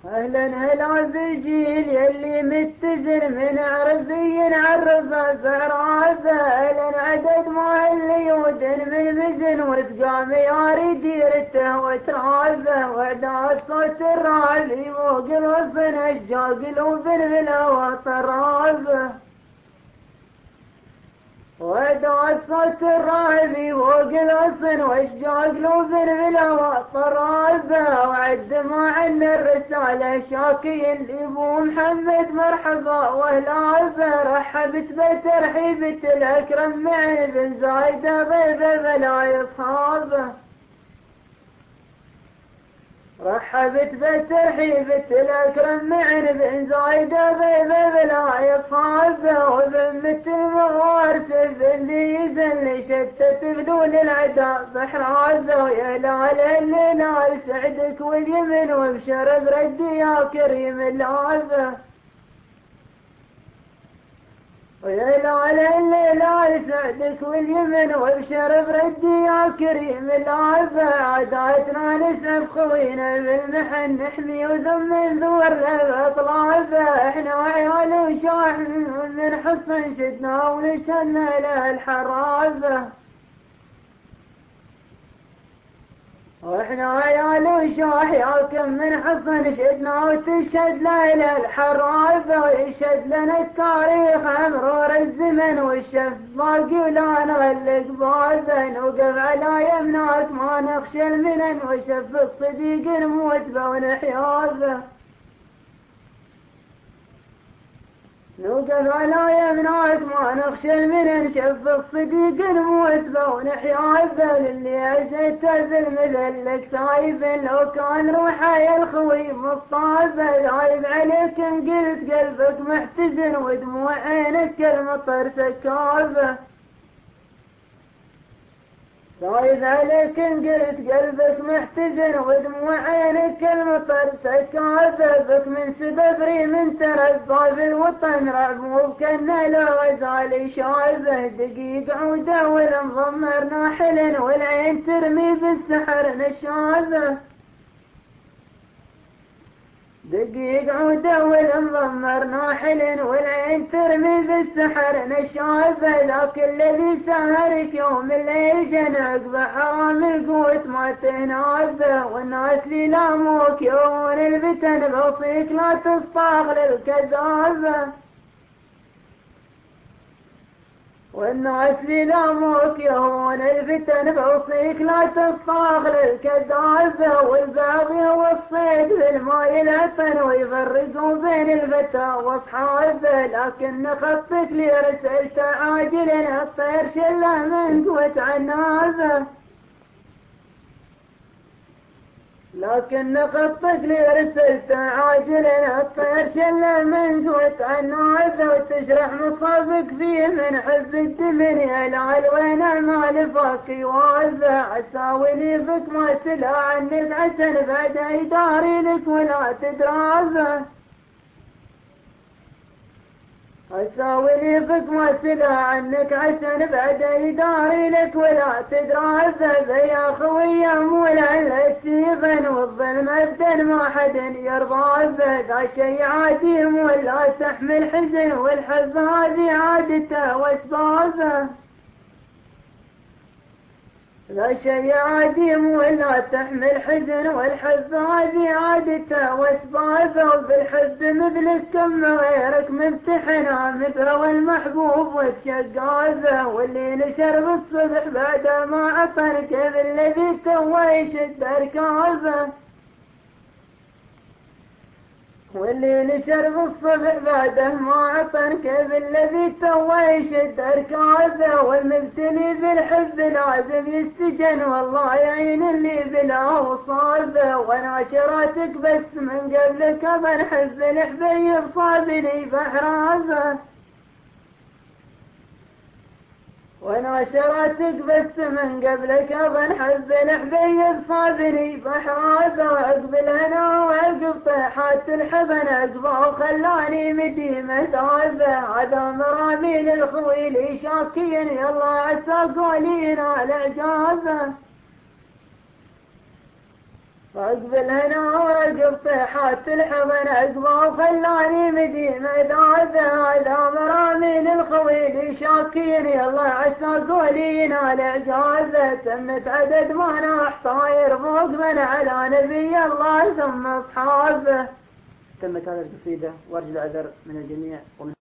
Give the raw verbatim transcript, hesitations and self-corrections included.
أهلا هلا بالجيل يلي متزن من عربي عرفه فعرافه، أهلا عدد مهلي ودن من مزن وتقام ياري ديرته وترافه، وعداد صوت الرعلي فوق الوصن الجاقل وبالبلا طرافه، وعداد صوت الراعي فوق الوصن والجاقل وبالبلا طرافه، وعد مع الرسالة شاكي اللي ابو محمد مرحبا واهلا، رحبت بترحيبة الاكرم معي بن زايدة ضيفه بلا يصحابه، رحبت بترحيبة الأكرم معن بن زايدة ضيفه بلا يصحابه، وبمت الموارث اللي يزل شتت بلول العدا بحرازه، ويا لا الليل سعدك واليمن وبشر بردي يا كريم العافه، ويا لا الليل سعدك واليمن وبشر بردي يا كريم العافه، عاداتنا نسعف خوينا بالمحن نحمي وذم ذور الاطلافه، احنا وعيال وشاح من حصن شدنا ونشنا له الحرافه، واحنا عيال وشاح ياكم من حصن شدنا وتشهد ليلة الحرافه، ويشهد لنا التاريخ مرور الزمن والشف باقي ولا نغلق بازه، نوقف على يمناك ما نخشى المنن وشف الصديق نموت به ونحيا، نوقف على يمناك ما نخشى المنن شف الصديق نموت به ونحيا، للي عزيت بالمذلك سايب لو كان روحي الخوي مصطفى، لايب عليك ان قلت قلبك محتزن ودموع عينك كالمطر سكابه، سايب عليك ان قلت قلبك محتزن ودموع عينك كالمطر سكابه، بك من سبب ريم تربى في الوطن رعب وبكنا لو غزال شايبه، دقيق عوده والمضمر ناحل والعين ترمي بالسحر نشابه، دقيق عوده والمضمر ناحل والعين ترمي بالسحر نشابه، ذاك الذي سهرك يوم الليل جنق بحرام القوت ما تنابه، والناس لي لاموك يوم الفتن بوصيك لا تصطاغ للكذابه، والناس لي لاموك يهون الفتن بوصيك لا تصطاغ للكذابه، والباغي والصيد بالماء العفن ويفرقوا بين الفتى واصحابه، لكن خطك لي رسلت عاجلا الطير شله من قوة عنابه، لكن خطك لي رسلت عاجلا الطير شله من قوة عنابه، وتشرح مصابك فيه من حب الدمن يا العلوين ما لفاك يوازه، اساوي لي بك ما تلا عنك عسن بعد يداري لك ولا تدرابه، اساوي لي بك ما تلا عنك عسن بعد يداري لك ولا تدرابه، يا خويا مولا السيفن والظلم ابدا ما حد يرضى به، ذا شي عادي ولا تحمل حزن والحب هذه عادته واسبابه، لا شي عادي ولا تحمل حزن والحب هذه عادته واسبابه، وبالحب مثلك كم غيرك ممتحنه مثله والمحبوب وتشقازه، واللي نشر بالصبح بعد ما عطر كيف الذي سوى يشد اركازه، واللي نشر بالصبح بعده ما عطر كيف الذي سوى يشد اركازه، والمبتلي بالحب لازم يستجن والله يعين اللي بلا وصابه، وناشراتك بس من قبلك بنحب الحبيب صابني بحرازه، وناشراتك بس من قبلك بنحب الحبيب صابري بحرازه، وعقب الهنا وعقب طيحات الحبن عقبه وخلاني مديمة هذا هذا مرامي للخويل شاكين يلا عسى قولينا الإعجازه، وعقب الهنا وعقب بطيحات الحضن عقبه وخلاني مديم ذا هذا مرامين الخويل شاكين يلا عسى قولي ينال اعجازه تمت عدد ما ناح طاير فوق من على نبي الله ثم اصحابه. تمت هذه القصيده وارجو العذر من الجميع ومن